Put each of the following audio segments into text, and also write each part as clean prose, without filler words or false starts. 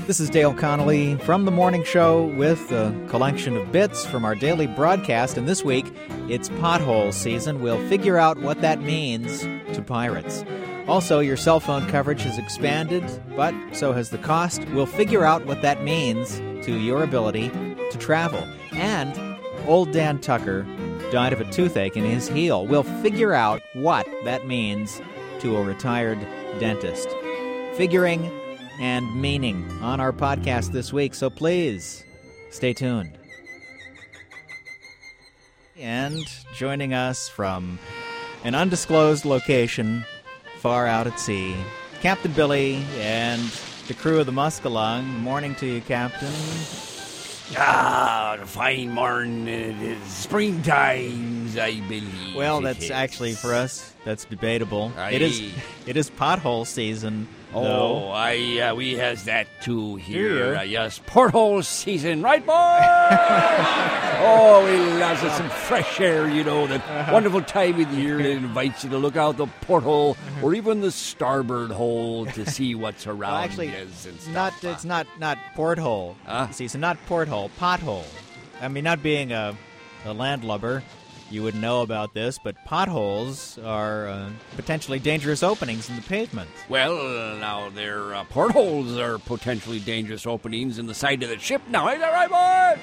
This is Dale Connolly from The Morning Show with a collection of bits from our daily broadcast. And this week, it's pothole season. We'll figure out what that means to pirates. Also, your cell phone coverage has expanded, but so has the cost. We'll figure out what that means to your ability to travel. And old Dan Tucker died of a toothache in his heel. We'll figure out what that means to a retired dentist. Figuring and meaning on our podcast this week, so please stay tuned. And joining us from an undisclosed location far out at sea, Captain Billy and the crew of the Muskellung. Morning to you, Captain. Ah, fine morning. It is springtime, I believe. Well, that's actually for us. That's debatable. It is pothole season. Oh, we has that too here. Yes, porthole season, right, boy? Oh, we loves it, some fresh air, you know, that wonderful time of the year that invites you to look out the porthole or even the starboard hole to see what's around. Well, actually, it's not porthole season, not porthole, pothole. I mean, not being a landlubber, you wouldn't know about this, but potholes are potentially dangerous openings in the pavement. Well, now, their portholes are potentially dangerous openings in the side of the ship now. Ain't that right, boy?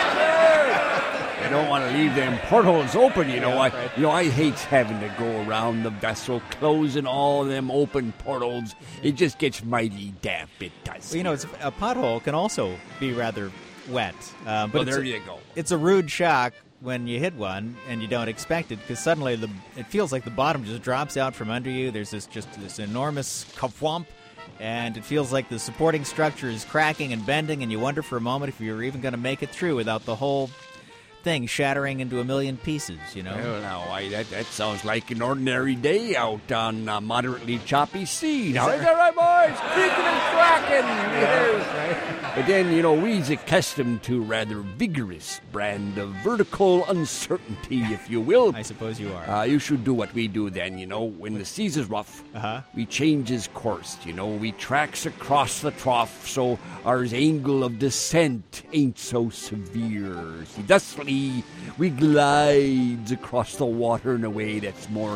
You don't want to leave them portholes open, you know. I hate having to go around the vessel, closing all of them open portholes. It just gets mighty damp, it does. Well, you know, a pothole can also be rather wet. But there you go. It's a rude shock when you hit one and you don't expect it, because suddenly it feels like the bottom just drops out from under you. There's this enormous kawhump, and it feels like the supporting structure is cracking and bending, and you wonder for a moment if you're even going to make it through without the whole thing shattering into a million pieces, you know? Well, now, that sounds like an ordinary day out on moderately choppy sea. Now, is that right, boys? Creaking and cracking. Right. But then, you know, we's accustomed to rather vigorous brand of vertical uncertainty, if you will. I suppose you are. You should do what we do then, you know. When the seas is rough, we change his course, you know. We tracks across the trough so our angle of descent ain't so severe. See, thusly, we glides across the water in a way that's more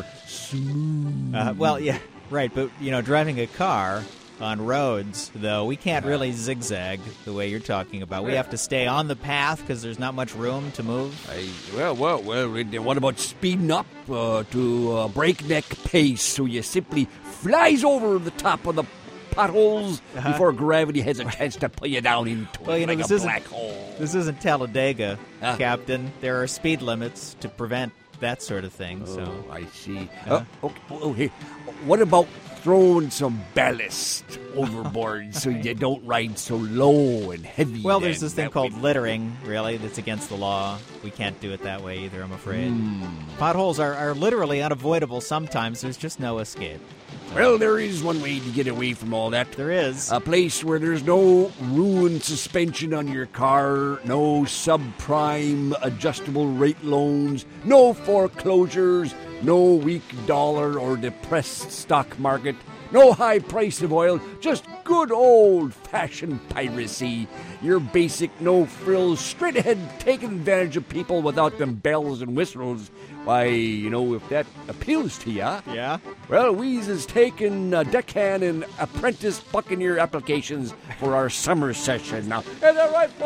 smooth. Well, yeah, right. But, you know, driving a car on roads, though, we can't really zigzag the way you're talking about. We have to stay on the path because there's not much room to move. Well, what about speeding up to a breakneck pace so you simply flies over the top of the potholes before gravity has a chance to pull you down into a black hole? This isn't Talladega, Captain. There are speed limits to prevent that sort of thing. So I see. Okay. What about throwing some ballast overboard so you don't ride so low and heavy? Well, there's this thing called littering, really, that's against the law. We can't do it that way either, I'm afraid. Potholes are literally unavoidable sometimes. There's just no escape. Well, there is one way to get away from all that. There is. A place where there's no ruined suspension on your car, no subprime adjustable rate loans, no foreclosures, no weak dollar or depressed stock market, no high price of oil, just good old-fashioned piracy. Your basic no-frills, straight-ahead taking advantage of people without them bells and whistles. Why, you know, if that appeals to ya. Yeah? Well, we's is taking deckhand and apprentice buccaneer applications for our summer session now. Is that right,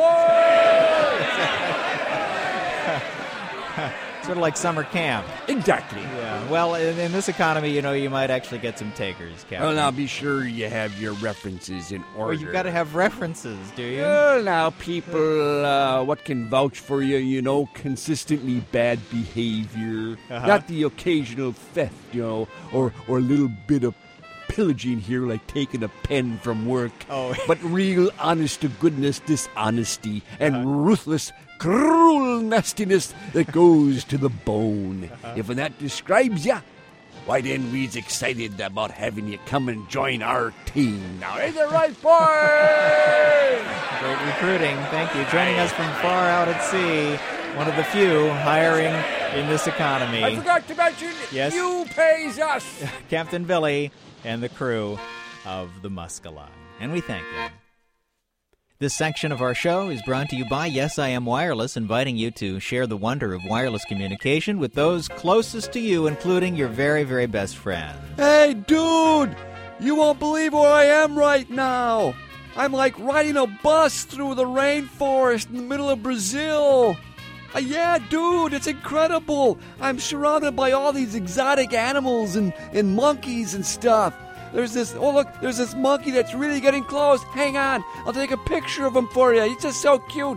boys? Sort of like summer camp. Exactly. Yeah. Well, in this economy, you know, you might actually get some takers, Captain. Well, now, be sure you have your references in order. Well, you've got to have references, do you? Well, now, people, what can vouch for you, you know, consistently bad behavior. Not the occasional theft, you know, or a little bit of pillaging here like taking a pen from work. But real honest-to-goodness dishonesty and ruthless, cruel nastiness that goes to the bone. If that describes ya, why then we's excited about having you come and join our team. Now, ain't that right, boys? Great recruiting. Thank you. Joining us from far out at sea, one of the few hiring in this economy. I forgot to mention, yes? You pays us. Captain Billy and the crew of the Muskellung. And we thank them. This section of our show is brought to you by Yes I Am Wireless, inviting you to share the wonder of wireless communication with those closest to you, including your very, very best friends. Hey, dude! You won't believe where I am right now. I'm like riding a bus through the rainforest in the middle of Brazil. Yeah, dude, it's incredible. I'm surrounded by all these exotic animals and monkeys and stuff. There's this monkey that's really getting close. Hang on, I'll take a picture of him for you. He's just so cute.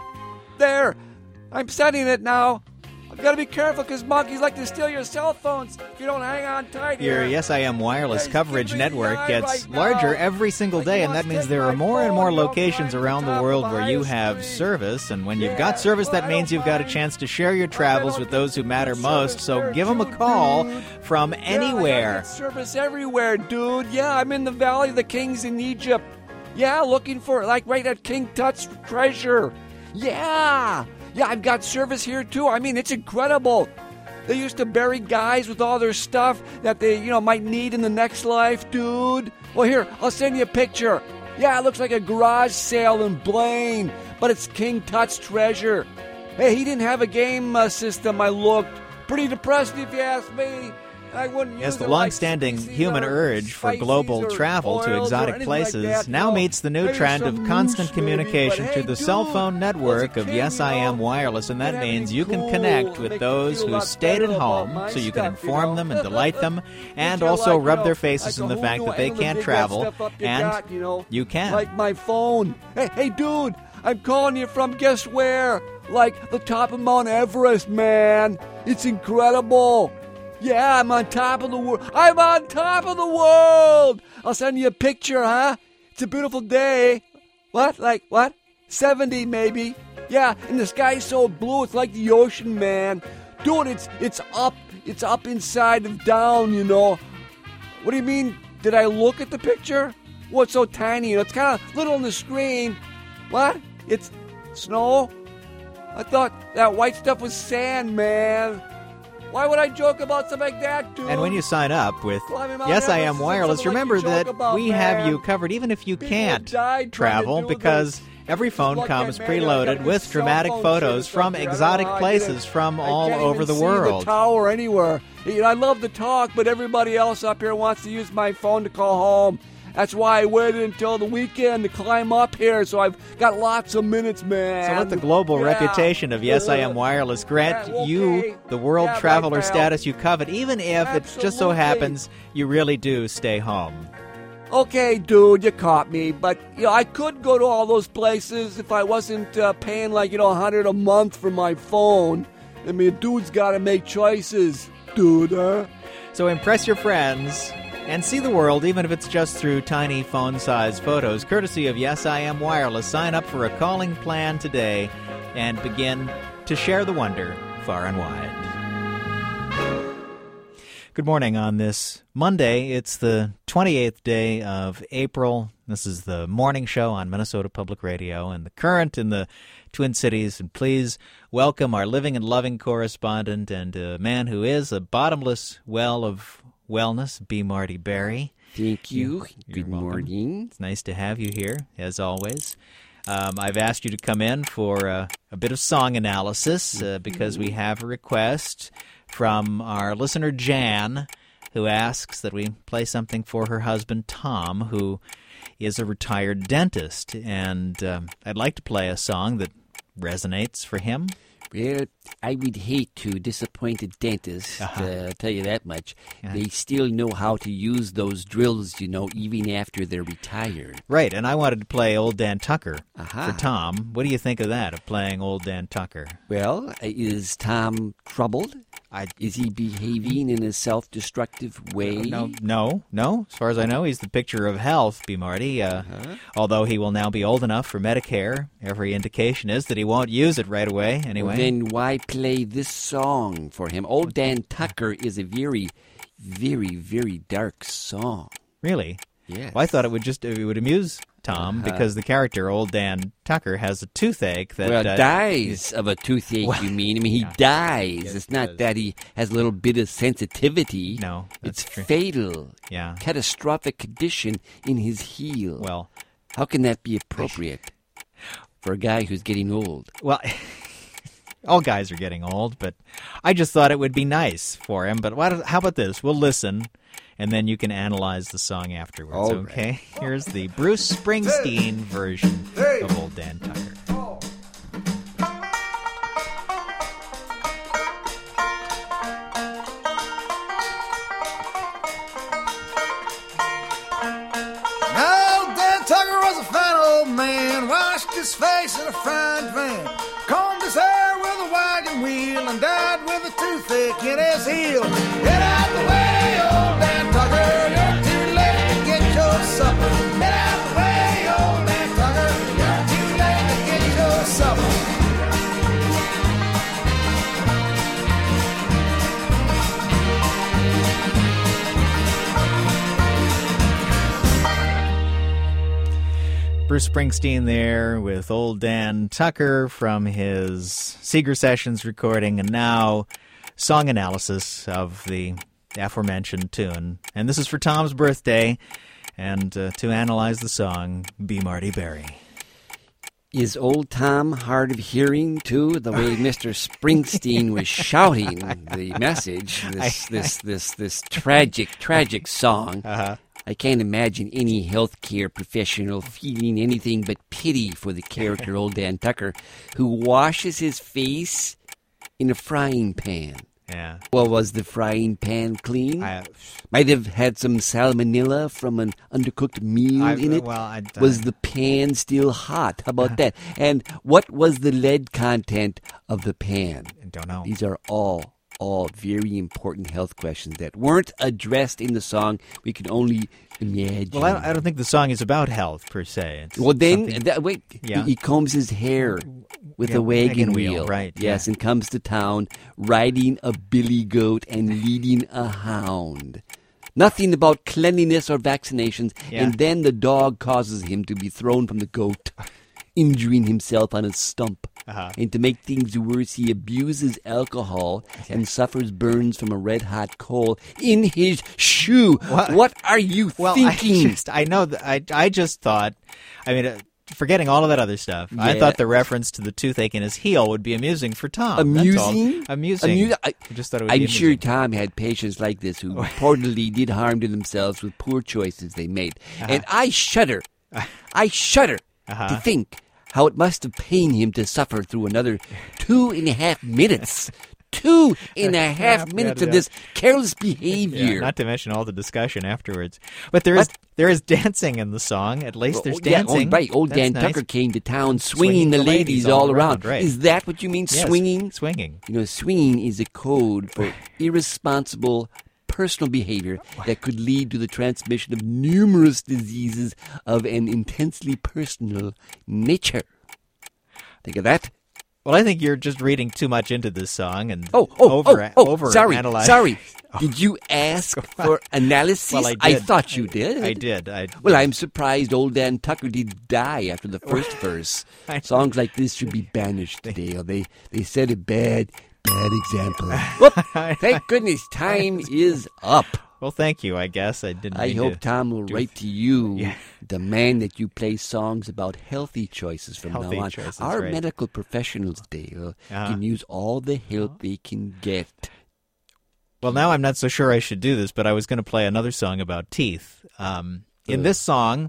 There, I'm sending it now. I've got to be careful because monkeys like to steal your cell phones if you don't hang on tight here. Your Yes I Am Wireless coverage network gets larger every single day, and that means there are more and more locations around the world where you have service. And when you've got service, that means you've got a chance to share your travels with those who matter most. So give them a call from anywhere. I got service everywhere, dude. Yeah, I'm in the Valley of the Kings in Egypt. Yeah, looking for, like, right at King Tut's treasure. Yeah, I've got service here, too. I mean, it's incredible. They used to bury guys with all their stuff that they, might need in the next life, dude. Well, here, I'll send you a picture. Yeah, it looks like a garage sale in Blaine, but it's King Tut's treasure. Hey, he didn't have a game system, I looked. Pretty depressed, if you ask me. I wouldn't Yes, use the it long-standing like human urge for global travel to exotic places now meets the new trend of constant communication through the cell phone network of Yes I Am Wireless, and that means you can connect with those who stayed at home so you can inform them and delight them, and also rub their faces in the fact that they can't travel, and you can. Like my phone. Hey, dude, I'm calling you from guess where? Like the top of Mount Everest, man. It's incredible. Yeah, I'm on top of the world. I'm on top of the world. I'll send you a picture, huh? It's a beautiful day. What? Like what? 70 maybe. Yeah, and the sky's so blue, it's like the ocean, man. Dude, it's up. It's up inside of down, What do you mean? Did I look at the picture? Well, it's so tiny. It's kind of little on the screen. What? It's snow? I thought that white stuff was sand, man. Why would I joke about something like that, dude? And when you sign up with Yes I Am Wireless, remember that we have you covered even if you can't travel, because every phone comes preloaded with dramatic photos from exotic places from all over the world. The tower anywhere. I love to talk, but everybody else up here wants to use my phone to call home. That's why I waited until the weekend to climb up here, so I've got lots of minutes, man. So let the global reputation of Yes I Am Wireless grant you the world traveler status you covet, even if it just so happens you really do stay home. Okay, dude, you caught me, but I could go to all those places if I wasn't paying like $100 a month for my phone. I mean, a dude's got to make choices, dude. Huh? So impress your friends and see the world, even if it's just through tiny phone-sized photos, courtesy of Yes I Am Wireless. Sign up for a calling plan today and begin to share the wonder far and wide. Good morning on this Monday. It's the 28th day of April. This is the morning show on Minnesota Public Radio and the Current in the Twin Cities. And please welcome our living and loving correspondent and a man who is a bottomless well of wellness, B. Marty Berry. Thank you. You're Good welcome. morning. It's nice to have you here, as always. I've asked you to come in for a bit of song analysis because we have a request from our listener Jan, who asks that we play something for her husband Tom, who is a retired dentist. And I'd like to play a song that resonates for him. Well, I would hate to disappoint a dentist, I'll tell you that much. They still know how to use those drills, even after they're retired. Right, and I wanted to play Old Dan Tucker for Tom. What do you think of that, of playing Old Dan Tucker? Well, is Tom troubled? Is he behaving in a self-destructive way? No. As far as I know, he's the picture of health, B. Marty. Although he will now be old enough for Medicare. Every indication is that he won't use it right away, anyway. Well, then why play this song for him? Old Dan Tucker is a very, very, very dark song. Really? Yes. Well, I thought it would amuse Tom because the character, Old Dan Tucker, has a toothache that... dies of a toothache, you mean? I mean, he dies. It's not that he has a little bit of sensitivity. No, that's it's true. Fatal. Yeah. Catastrophic condition in his heel. Well... How can that be appropriate? for a guy who's getting old. Well, all guys are getting old, but I just thought it would be nice for him. But how about this? We'll listen, and then you can analyze the song afterwards, all okay? Right. Here's the Bruce Springsteen version of Old Dan Tucker. His face in a frying pan, combed his hair with a wagon wheel, and died with a toothache in his heel. Get out the way, old Dan Tucker, you're too late to get your supper. Get out the way, old Dan Tucker, you're too late to get your supper. Bruce Springsteen there with Old Dan Tucker from his Seeger Sessions recording, and now song analysis of the aforementioned tune. And this is for Tom's birthday, and to analyze the song, Be Marty Berry. Is old Tom hard of hearing, too, the way Mr. Springsteen was shouting the message, this tragic song? Uh-huh. I can't imagine any healthcare professional feeling anything but pity for the character Old Dan Tucker, who washes his face in a frying pan. Yeah. Well, was the frying pan clean? Might have had some salmonella from an undercooked meal in it. Was the pan still hot? How about that? And what was the lead content of the pan? I don't know. These are all very important health questions that weren't addressed in the song. We can only imagine. Well, I don't think the song is about health, per se. It's he combs his hair with a wagon wheel. Right. Yes, and comes to town riding a billy goat and leading a hound. Nothing about cleanliness or vaccinations. Yeah. And then the dog causes him to be thrown from the goat, injuring himself on a stump. Uh-huh. And to make things worse, he abuses alcohol and suffers burns from a red-hot coal in his shoe. What are you thinking? I just thought, forgetting all of that other stuff, yeah. I thought the reference to the toothache in his heel would be amusing for Tom. Amusing? Amusing. I just thought it would be I'm amusing. sure Tom had patients like this who reportedly did harm to themselves with poor choices they made. Uh-huh. And I shudder to think how it must have pained him to suffer through another 2.5 minutes. 2.5 minutes of this careless behavior. Yeah, not to mention all the discussion afterwards. But there is dancing in the song. At least there's dancing. Yeah, Old Dan Tucker came to town swinging the ladies all around. Right. Is that what you mean, yes, swinging? Swinging. Swinging is a code for irresponsible personal behavior that could lead to the transmission of numerous diseases of an intensely personal nature. Think of that. Well, I think you're just reading too much into this song and sorry. analyzing. Did you ask for analysis? Well, I did. I thought you did. I did. Well, I'm surprised Old Dan Tucker did die after the first verse. Songs like this should be banished, Dale. They set a bad example. Whoop! Thank goodness time is up. Well, thank you, I guess. I hope Tom will write to you, demand that you play songs about healthy choices from now on. Our medical professionals, Dale, can use all the help they can get. Well, now I'm not so sure I should do this, but I was going to play another song about teeth. In this song,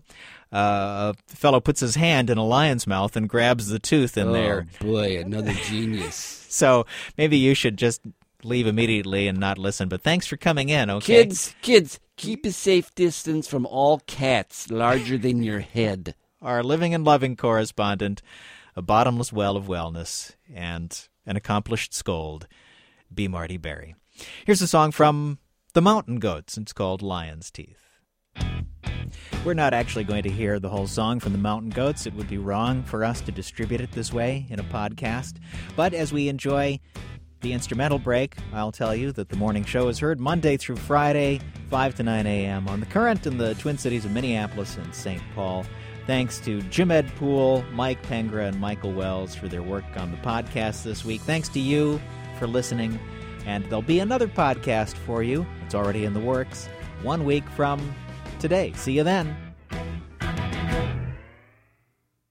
a fellow puts his hand in a lion's mouth and grabs the tooth in there. Oh, boy, another genius. So maybe you should just leave immediately and not listen. But thanks for coming in, okay? Kids, keep a safe distance from all cats larger than your head. Our living and loving correspondent, a bottomless well of wellness, and an accomplished scold, B. Marty Berry. Here's a song from the Mountain Goats. It's called Lion's Teeth. We're not actually going to hear the whole song from the Mountain Goats. It would be wrong for us to distribute it this way in a podcast. But as we enjoy the instrumental break, I'll tell you that the morning show is heard Monday through Friday, 5 to 9 a.m. on The Current in the Twin Cities of Minneapolis and St. Paul. Thanks to Jim Ed Poole, Mike Pengra, and Michael Wells for their work on the podcast this week. Thanks to you for listening. And there'll be another podcast for you. It's already in the works 1 week from today. See you then.